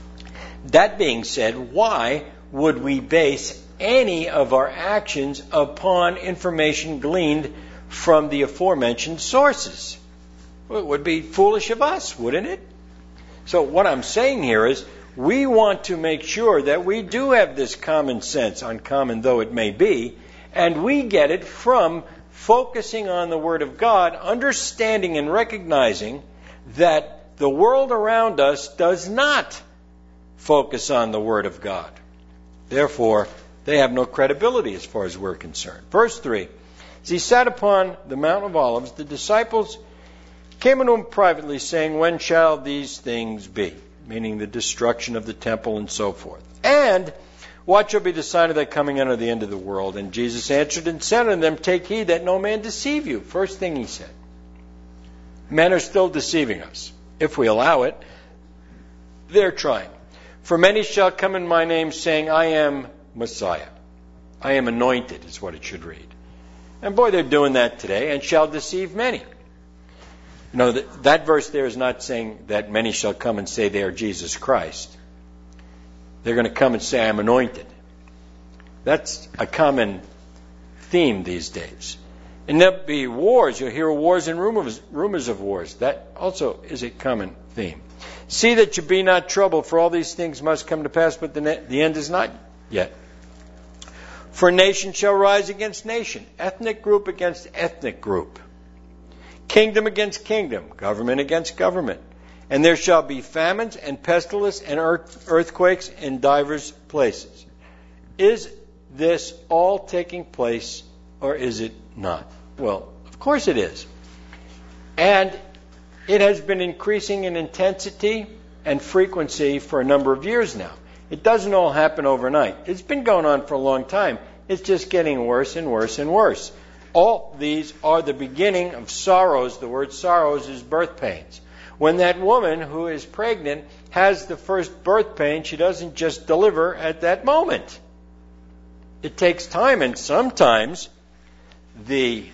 that being said, why would we base any of our actions upon information gleaned from the aforementioned sources? Well, it would be foolish of us, wouldn't it? So what I'm saying here is we want to make sure that we do have this common sense, uncommon though it may be, and we get it from focusing on the Word of God, understanding and recognizing that the world around us does not focus on the Word of God. Therefore, they have no credibility as far as we're concerned. Verse three, as he sat upon the Mount of Olives, the disciples came unto him privately, saying, when shall these things be? Meaning the destruction of the temple and so forth. And what shall be the sign of that coming unto the end of the world? And Jesus answered and said unto them, take heed that no man deceive you. First thing he said. Men are still deceiving us. If we allow it, they're trying. For many shall come in my name, saying, I am Messiah. I am anointed, is what it should read. And boy, they're doing that today, and shall deceive many. You know, that, that verse there is not saying that many shall come and say they are Jesus Christ. They're going to come and say, I'm anointed. That's a common theme these days. And there'll be wars. You'll hear wars and rumors, rumors of wars. That also is a common theme. See that you be not troubled, for all these things must come to pass, but the, ne- the end is not yet. For nation shall rise against nation, ethnic group against ethnic group, kingdom against kingdom, government against government. And there shall be famines and pestilence and earth, earthquakes in divers places. Is this all taking place, or is it not? Well, of course it is. And it has been increasing in intensity and frequency for a number of years now. It doesn't all happen overnight. It's been going on for a long time. It's just getting worse and worse and worse. All these are the beginning of sorrows. The word sorrows is birth pains. When that woman who is pregnant has the first birth pain, she doesn't just deliver at that moment. It takes time, and sometimes the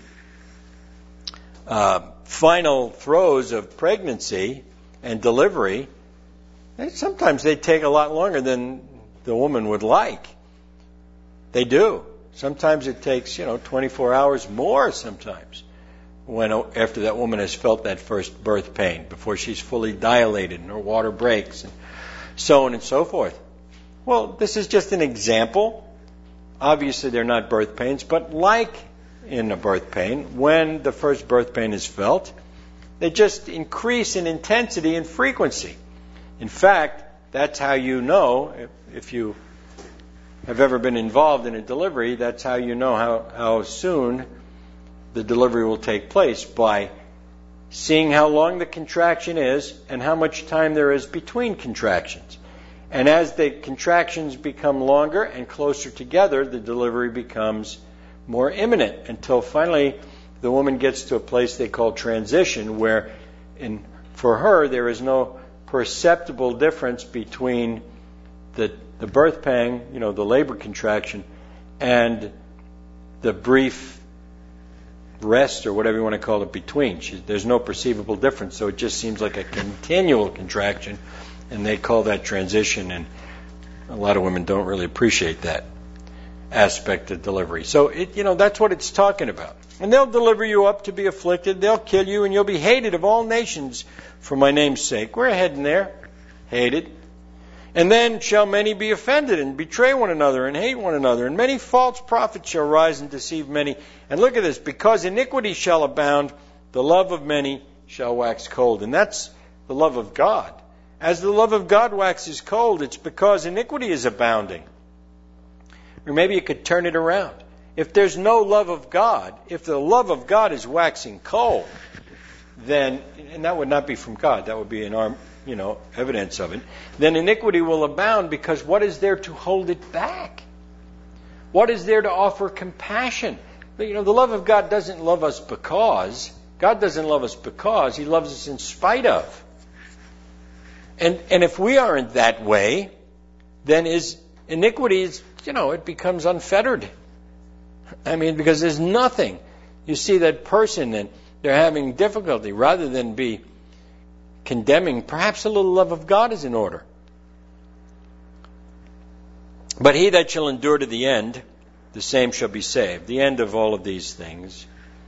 uh, final throes of pregnancy and delivery, sometimes they take a lot longer than the woman would like. They do. Sometimes it takes, you know, twenty-four hours more sometimes when after that woman has felt that first birth pain, before she's fully dilated and her water breaks and so on and so forth. Well, this is just an example. Obviously, they're not birth pains, but like in a birth pain, when the first birth pain is felt, they just increase in intensity and frequency. In fact, that's how you know, if, if you have ever been involved in a delivery, that's how you know how, how soon the delivery will take place, by seeing how long the contraction is and how much time there is between contractions. And as the contractions become longer and closer together, the delivery becomes more imminent, until finally the woman gets to a place they call transition, where in, for her there is no perceptible difference between the, the birth pang, you know, the labor contraction, and the brief rest, or whatever you want to call it, between. She, there's no perceivable difference, so it just seems like a continual contraction, and they call that transition, and a lot of women don't really appreciate that aspect of delivery. So, it, you know, that's what it's talking about. And they'll deliver you up to be afflicted, they'll kill you, and you'll be hated of all nations for my name's sake. We're heading there. Hated. And then shall many be offended and betray one another and hate one another. And many false prophets shall rise and deceive many. And look at this. Because iniquity shall abound, the love of many shall wax cold. And that's the love of God. As the love of God waxes cold, it's because iniquity is abounding. Or maybe you could turn it around. If there's no love of God, if the love of God is waxing cold, then, and that would not be from God, that would be an arm, you know, evidence of it, then iniquity will abound, because what is there to hold it back? What is there to offer compassion? You know, the love of God doesn't love us because. God doesn't love us because. He loves us in spite of. And and if we aren't that way, then is iniquity is, you know, it becomes unfettered. I mean, because there's nothing. You see that person and they're having difficulty, rather than be condemning, perhaps a little love of God is in order. But he that shall endure to the end, the same shall be saved. The end of all of these things,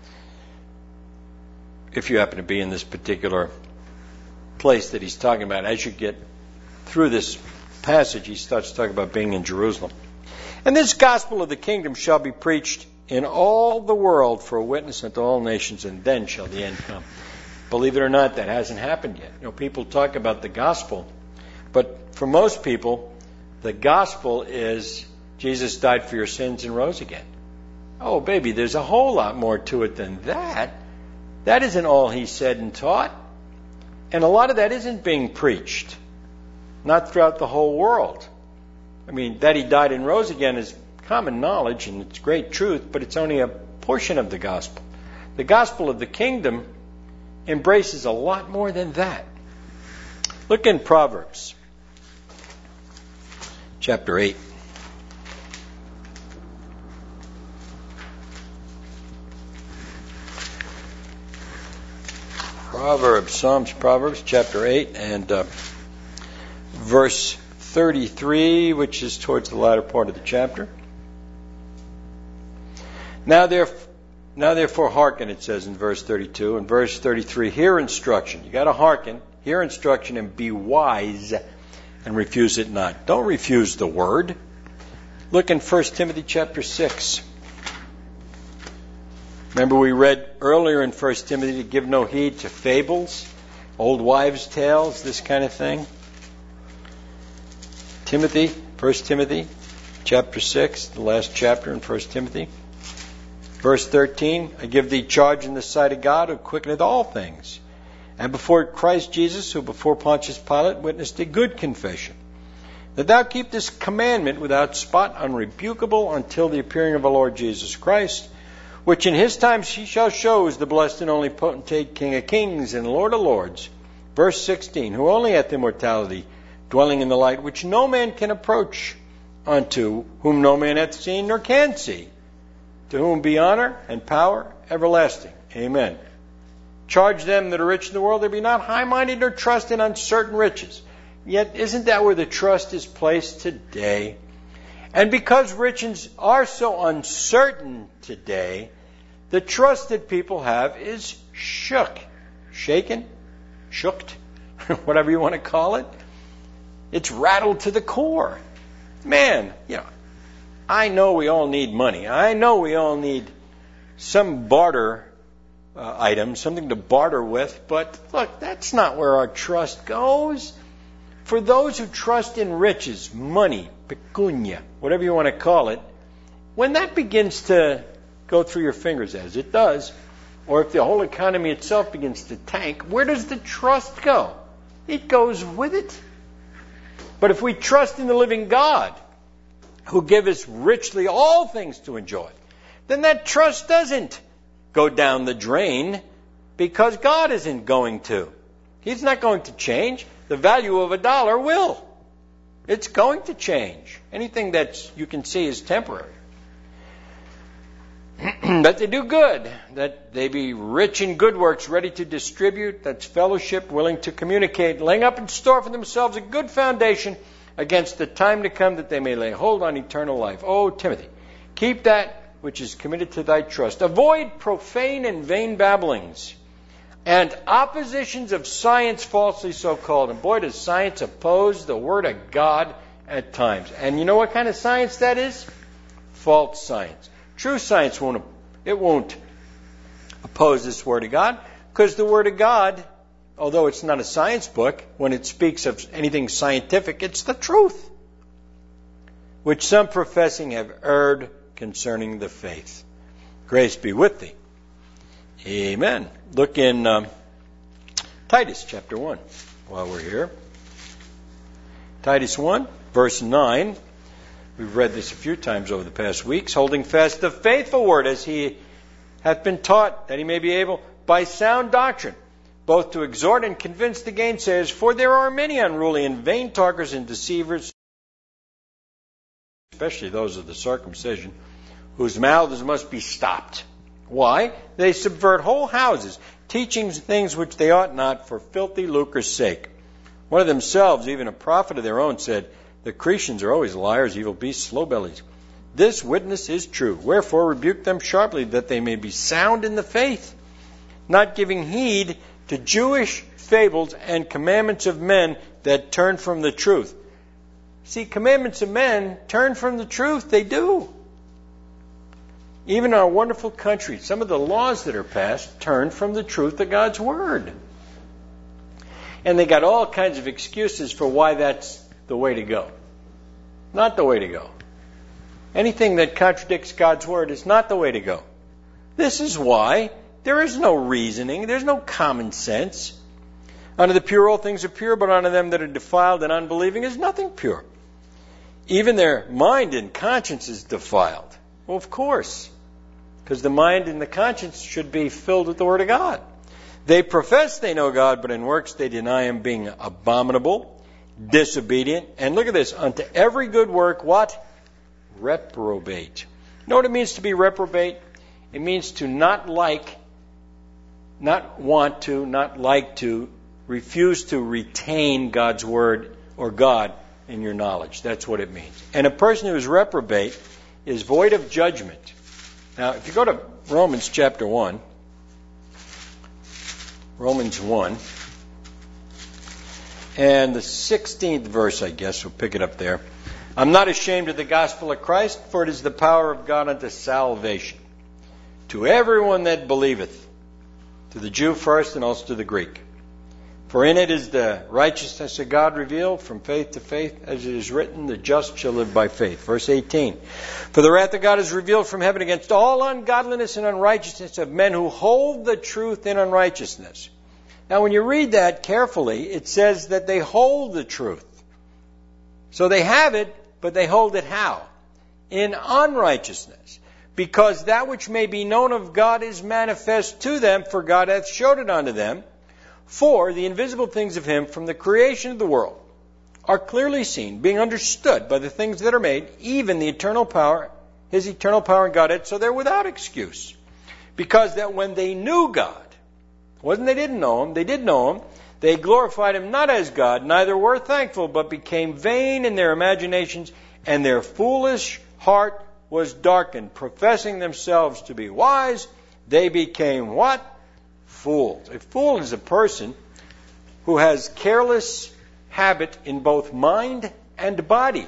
if you happen to be in this particular place that he's talking about, as you get through this passage, he starts talking about being in Jerusalem. And this gospel of the kingdom shall be preached in all the world for a witness unto all nations, and then shall the end come. Believe it or not, that hasn't happened yet. You know, people talk about the gospel, but for most people, the gospel is Jesus died for your sins and rose again. Oh, baby, there's a whole lot more to it than that. That isn't all he said and taught. And a lot of that isn't being preached. Not throughout the whole world. I mean, that he died and rose again is common knowledge and it's great truth, but it's only a portion of the gospel. The gospel of the kingdom embraces a lot more than that. Look in Proverbs chapter eight. Proverbs, Psalms, Proverbs, chapter eight, and uh, verse thirty-three, which is towards the latter part of the chapter. Now, therefore, now therefore hearken, it says in verse thirty-two. And verse thirty-three, hear instruction. You got to hearken, hear instruction, and be wise, and refuse it not. Don't refuse the word. Look in First Timothy chapter six. Remember we read earlier in First Timothy to give no heed to fables, old wives' tales, this kind of thing. Timothy, First Timothy chapter six, the last chapter in First Timothy. Verse thirteen, I give thee charge in the sight of God who quickeneth all things, and before Christ Jesus, who before Pontius Pilate witnessed a good confession, that thou keep this commandment without spot, unrebukable, until the appearing of our Lord Jesus Christ, which in his time he shall show is the blessed and only potentate, King of kings and Lord of lords. Verse sixteen, who only hath immortality, dwelling in the light, which no man can approach unto, whom no man hath seen nor can see, to whom be honor and power everlasting. Amen. Charge them that are rich in the world, they be not high-minded nor trust in uncertain riches. Yet isn't that where the trust is placed today? And because riches are so uncertain today, the trust that people have is shook. Shaken? Shooked? Whatever you want to call it. It's rattled to the core. Man, you know, I know we all need money. I know we all need some barter uh, item, something to barter with. But look, that's not where our trust goes. For those who trust in riches, money, pecunia, whatever you want to call it, when that begins to go through your fingers, as it does, or if the whole economy itself begins to tank, where does the trust go? It goes with it. But if we trust in the living God, who give us richly all things to enjoy, then that trust doesn't go down the drain, because God isn't going to. He's not going to change. The value of a dollar will. It's going to change. Anything that you can see is temporary. That they do good, that they be rich in good works, ready to distribute, that's fellowship, willing to communicate, laying up in store for themselves a good foundation against the time to come, that they may lay hold on eternal life. Oh, Timothy, keep that which is committed to thy trust. Avoid profane and vain babblings, and oppositions of science falsely so called. And boy, does science oppose the Word of God at times. And you know what kind of science that is? False science. True science won't, it won't oppose this Word of God, because the Word of God, although it's not a science book, when it speaks of anything scientific, it's the truth, which some professing have erred concerning the faith. Grace be with thee. Amen. Look in um, Titus chapter one while we're here. Titus one, verse nine. We've read this a few times over the past weeks. Holding fast the faithful word as he hath been taught, that he may be able by sound doctrine both to exhort and convince the gainsayers. For there are many unruly and vain talkers and deceivers, especially those of the circumcision, whose mouths must be stopped. Why? They subvert whole houses, teaching things which they ought not, for filthy lucre's sake. One of themselves, even a prophet of their own, said, the Cretians are always liars, evil beasts, slow bellies. This witness is true. Wherefore rebuke them sharply, that they may be sound in the faith, not giving heed to Jewish fables and commandments of men that turn from the truth. See, commandments of men turn from the truth. They do. Even in our wonderful country, some of the laws that are passed turn from the truth of God's Word. And they got all kinds of excuses for why that's the way to go. Not the way to go. Anything that contradicts God's Word is not the way to go. This is why there is no reasoning. There's no common sense. Unto the pure all things are pure, but unto them that are defiled and unbelieving is nothing pure. Even their mind and conscience is defiled. Well, of course, because the mind and the conscience should be filled with the Word of God. They profess they know God, but in works they deny Him, being abominable, disobedient, and look at this, unto every good work, what? Reprobate. You know what it means to be reprobate? It means to not like, not want to, not like to, refuse to retain God's Word or God in your knowledge. That's what it means. And a person who is reprobate is void of judgment. Now, if you go to Romans chapter one, Romans one, and the sixteenth verse, I guess, we'll pick it up there. I'm not ashamed of the gospel of Christ, for it is the power of God unto salvation, to everyone that believeth, to the Jew first and also to the Greek. For in it is the righteousness of God revealed from faith to faith, as it is written, the just shall live by faith. Verse eighteen. For the wrath of God is revealed from heaven against all ungodliness and unrighteousness of men who hold the truth in unrighteousness. Now when you read that carefully, it says that they hold the truth. So they have it, but they hold it how? In unrighteousness. Because that which may be known of God is manifest to them, for God hath showed it unto them. For the invisible things of Him from the creation of the world are clearly seen, being understood by the things that are made, even the eternal power, His eternal power and Godhead, so they're without excuse. Because that when they knew God, it wasn't they didn't know Him, they did know Him, they glorified Him not as God, neither were thankful, but became vain in their imaginations, and their foolish heart was darkened. Professing themselves to be wise, they became what? Fools. A fool is a person who has careless habit in both mind and body.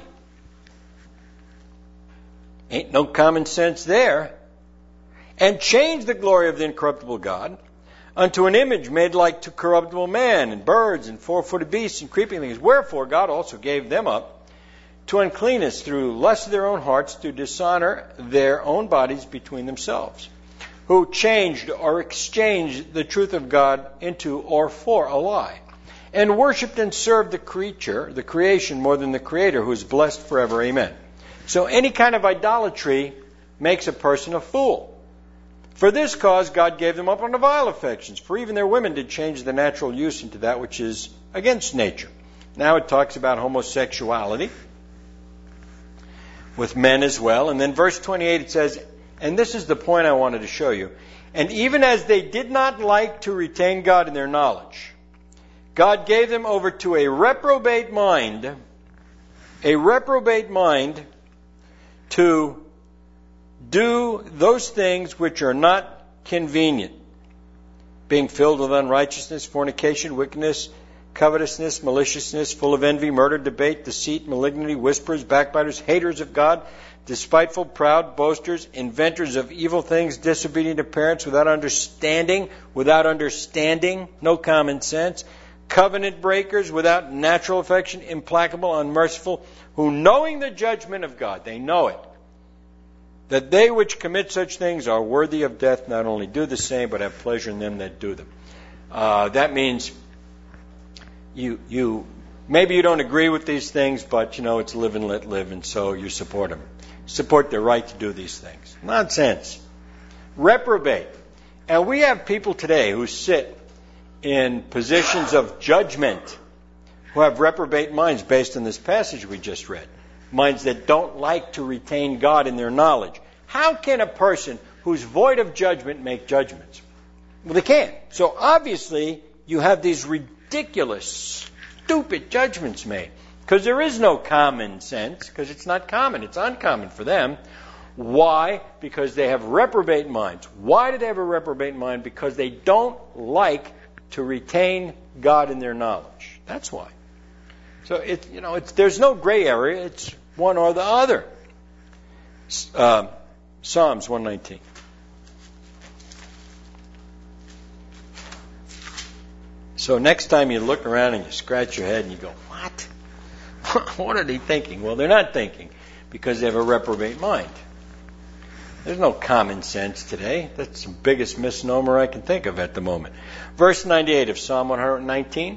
Ain't no common sense there. And change the glory of the incorruptible God unto an image made like to corruptible man, and birds, and four-footed beasts, and creeping things. Wherefore God also gave them up to uncleanness through lust of their own hearts, to dishonor their own bodies between themselves, who changed or exchanged the truth of God into or for a lie, and worshipped and served the creature, the creation, more than the Creator, who is blessed forever. Amen. So any kind of idolatry makes a person a fool. For this cause God gave them up unto vile affections, for even their women did change the natural use into that which is against nature. Now it talks about homosexuality with men as well. And then verse twenty-eight it says, and this is the point I wanted to show you. And even as they did not like to retain God in their knowledge, God gave them over to a reprobate mind, a reprobate mind to do those things which are not convenient, being filled with unrighteousness, fornication, wickedness, covetousness, maliciousness, full of envy, murder, debate, deceit, malignity, whisperers, backbiters, haters of God, despiteful, proud, boasters, inventors of evil things, disobedient to parents, without understanding, without understanding, no common sense, covenant breakers, without natural affection, implacable, unmerciful, who knowing the judgment of God, they know it, that they which commit such things are worthy of death, not only do the same, but have pleasure in them that do them. Uh, that means you you Maybe you don't agree with these things, but, you know, it's live and let live, and so you support them. Support their right to do these things. Nonsense. Reprobate. And we have people today who sit in positions of judgment who have reprobate minds based on this passage we just read. Minds that don't like to retain God in their knowledge. How can a person who's void of judgment make judgments? Well, they can't. So obviously, you have these ridiculous, stupid judgments made. Because there is no common sense, because it's not common. It's uncommon for them. Why? Because they have reprobate minds. Why do they have a reprobate mind? Because they don't like to retain God in their knowledge. That's why. So it, you know, it's, there's no gray area. It's one or the other. Uh, Psalms one nineteen. So next time you look around and you scratch your head and you go, what? What are they thinking? Well, they're not thinking because they have a reprobate mind. There's no common sense today. That's the biggest misnomer I can think of at the moment. Verse ninety-eight of Psalm one nineteen.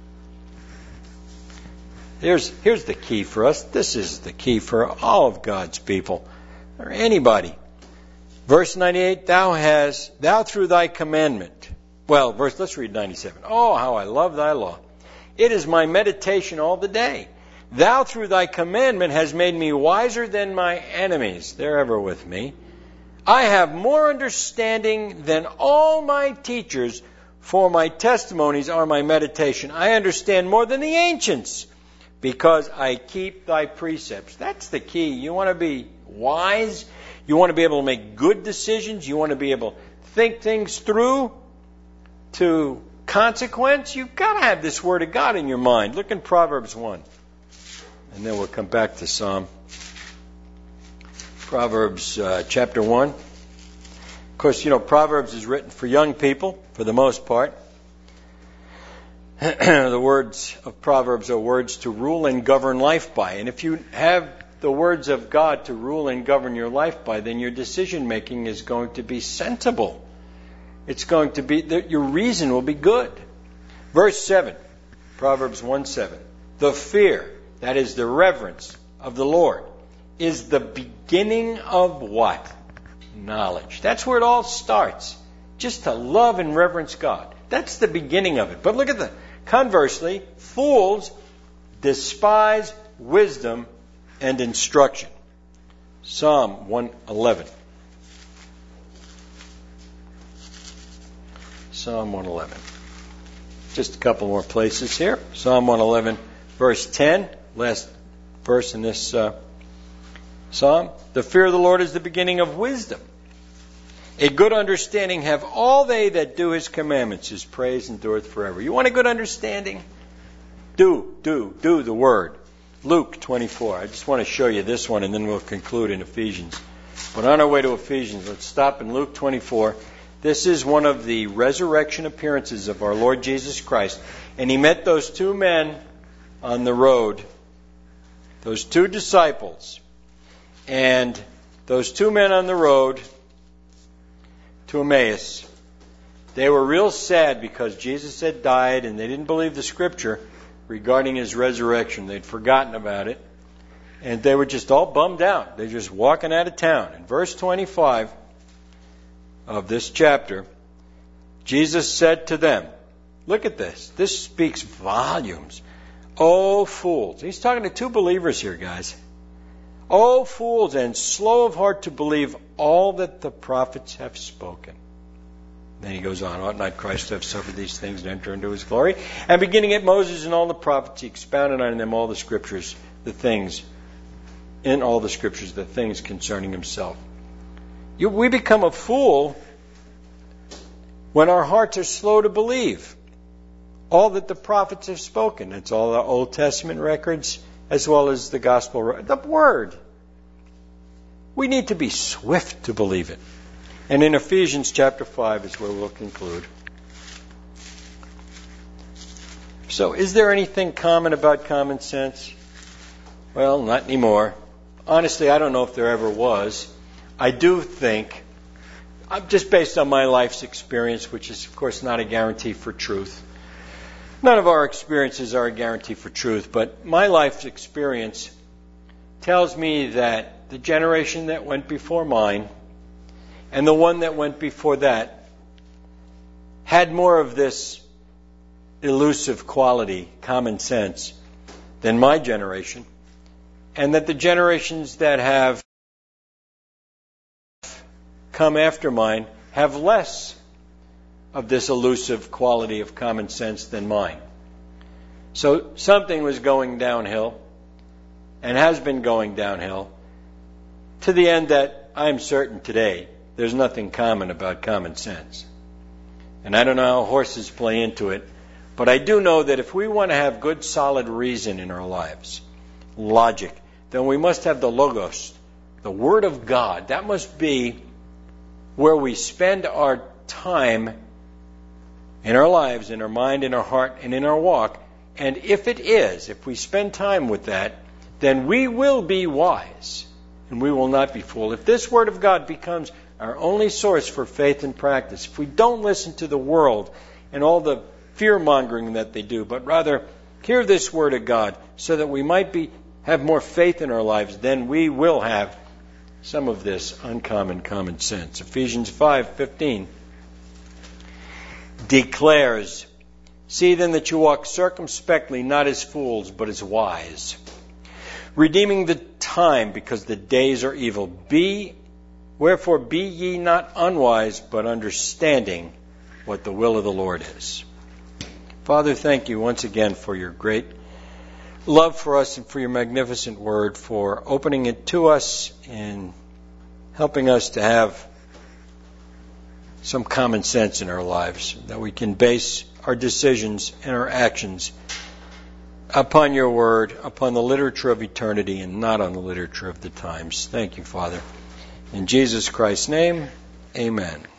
Here's, here's the key for us. This is the key for all of God's people, or anybody. Verse ninety-eight, thou hast, thou through thy commandment. Well, verse, let's read ninety-seven. Oh, how I love thy law. It is my meditation all the day. Thou through thy commandment hast made me wiser than my enemies. They're ever with me. I have more understanding than all my teachers, for my testimonies are my meditation. I understand more than the ancients, because I keep thy precepts. That's the key. You want to be wise? You want to be able to make good decisions? You want to be able to think things through to consequence? You've got to have this Word of God in your mind. Look in Proverbs one. And then we'll come back to Psalm. Proverbs uh, chapter one. Of course, you know, Proverbs is written for young people, for the most part. The words of Proverbs are words to rule and govern life by. And if you have the words of God to rule and govern your life by, then your decision making is going to be sensible. It's going to be, your reason will be good. Verse seven, Proverbs one seven. The fear, that is the reverence of the Lord, is the beginning of what? Knowledge. That's where it all starts. Just to love and reverence God. That's the beginning of it. But look at the, conversely, fools despise wisdom and instruction. Psalm one eleven. Psalm one eleven. Just a couple more places here. Psalm one eleven, verse ten, last verse in this uh, psalm. The fear of the Lord is the beginning of wisdom. A good understanding have all they that do his commandments. His praise endureth forever. You want a good understanding? Do, do, do the word. Luke twenty-four. I just want to show you this one and then we'll conclude in Ephesians. But on our way to Ephesians, let's stop in Luke twenty-four. This is one of the resurrection appearances of our Lord Jesus Christ. And he met those two men on the road, those two disciples. And those two men on the road to Emmaus, they were real sad because Jesus had died and they didn't believe the scripture regarding his resurrection. They'd forgotten about it. And they were just all bummed out. They're just walking out of town. In verse twenty-five of this chapter, Jesus said to them, look at this. This speaks volumes. Oh, fools. He's talking to two believers here, guys. Oh, fools, and slow of heart to believe all that the prophets have spoken. Then he goes on, ought not Christ to have suffered these things and enter into his glory? And beginning at Moses and all the prophets, he expounded on them all the scriptures, the things, in all the scriptures, the things concerning himself. You, we become a fool when our hearts are slow to believe all that the prophets have spoken. It's all the Old Testament records as well as the gospel, the word. We need to be swift to believe it. And in Ephesians chapter five is where we'll conclude. So is there anything common about common sense? Well, not anymore. Honestly, I don't know if there ever was. I do think, just based on my life's experience, which is, of course, not a guarantee for truth, None of our experiences are a guarantee for truth, but my life's experience tells me that the generation that went before mine and the one that went before that had more of this elusive quality, common sense, than my generation, and that the generations that have come after mine have less of this elusive quality of common sense than mine. So something was going downhill and has been going downhill to the end that I'm certain today there's nothing common about common sense. And I don't know how horses play into it, but I do know that if we want to have good solid reason in our lives, logic, then we must have the Logos, the Word of God. That must be where we spend our time in our lives, in our mind, in our heart, and in our walk. And if it is, if we spend time with that, then we will be wise and we will not be fooled. If this Word of God becomes our only source for faith and practice, if we don't listen to the world and all the fear-mongering that they do, but rather hear this Word of God so that we might be have more faith in our lives, then we will have some of this uncommon common sense. Ephesians five fifteen declares, "See then that you walk circumspectly, not as fools, but as wise, redeeming the time, because the days are evil. Be wherefore be ye not unwise, but understanding what the will of the Lord is." Father, thank you once again for your great love for us and for your magnificent word, for opening it to us and helping us to have some common sense in our lives, that we can base our decisions and our actions upon your word, upon the literature of eternity and not on the literature of the times. Thank you, Father. In Jesus Christ's name, amen.